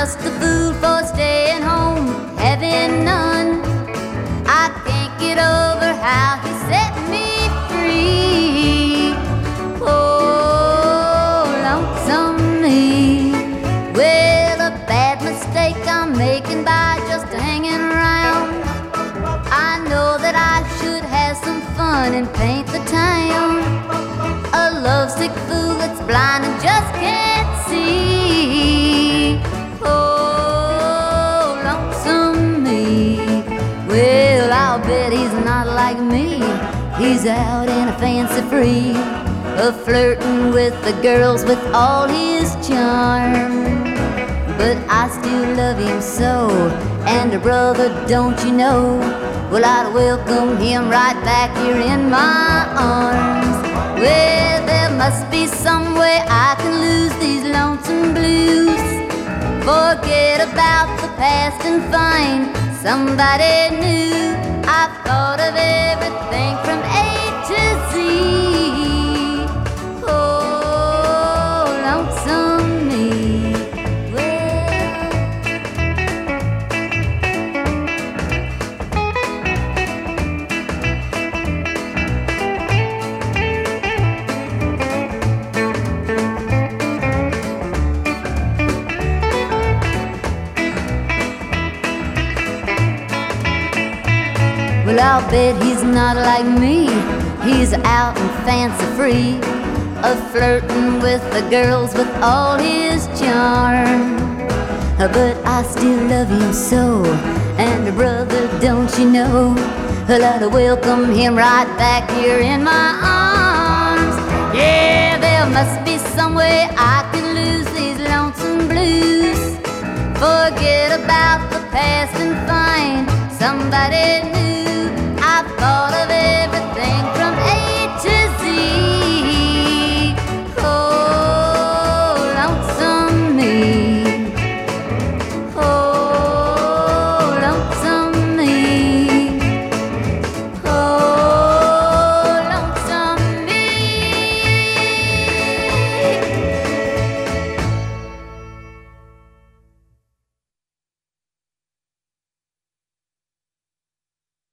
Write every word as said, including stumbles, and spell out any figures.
just a fool for staying home, having none. I can't get over how he set me free. Oh, lonesome me. Well, a bad mistake I'm making by just hanging around. I know that I should have some fun and paint the town. A lovesick fool that's blind and just can't see. Oh, lonesome me. Well, I'll bet he's not like me. He's out in a fancy free, a flirting with the girls with all his charm. But I still love him so, and brother, don't you know, well, I'd welcome him right back here in my arms. Well, there must be some way I can lose these lonesome blues, forget about the past and find somebody new. I've thought of everything from A to Z. Oh, lonesome me. Well, I'll bet he's not like me. He's out and fancy free, a flirting with the girls with all his charm. But I still love him so, and brother, don't you know, well, I'd welcome him right back here in my arms. Yeah, there must be some way I can lose these lonesome blues, forget about the past and find somebody new. I thought